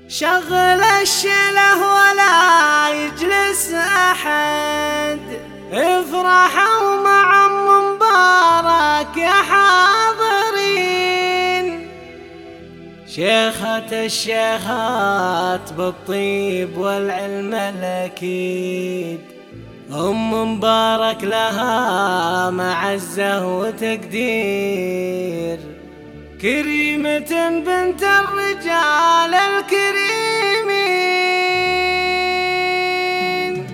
شغل الشله ولا يجلس أحد، افرحوا مع عم مبارك يا حاضرين. شيخة الشيخات بالطيب والعلم الأكيد، أم مبارك لها معزة وتقدير، كريمة بنت الرجال الكريمين.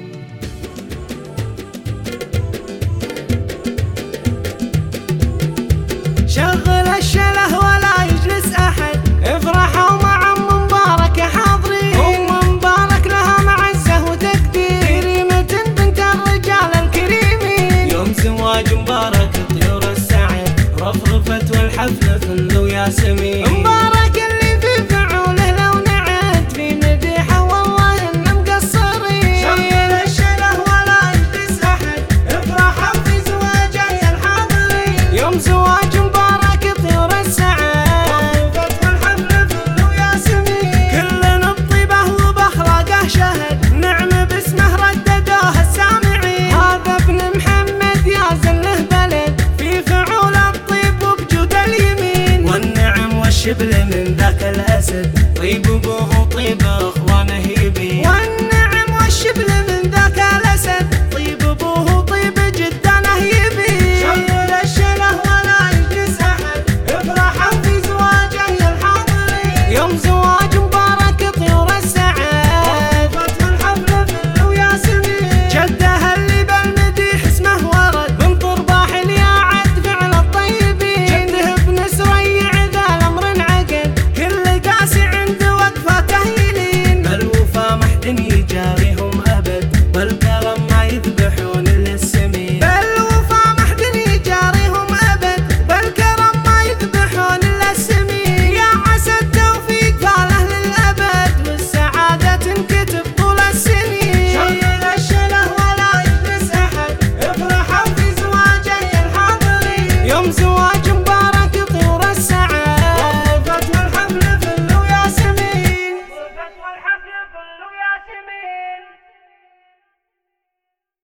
شغل الشله ولا يجلس أحد، افرحوا مع عم مبارك يا حاضرين. أم مبارك لها معزة وتقدير، كريمة بنت الرجال الكريمين. يوم زواج مبارك طيور السعد رفرفت والحفلة فل وياسمين. مبارك اللي في فعوله لو نعد في مديحه والله إن مقصرين. شغل الشله ولا يجلس أحد، افرحوا في زواجه يا الحاضرين. يوم زواج مبارك طيور السعد رفرفت والحفلة فل وياسمين. كلنا بطيبه وبأخلاقه شهد، نعم باسمه رددوه السامعين. هذا ابن محمد يا زله بلد، في فعول الطيب وبجود اليمين. والنعم والشبل من ذاك الأسد، طيب أبوه وطيب أخوانه يبين.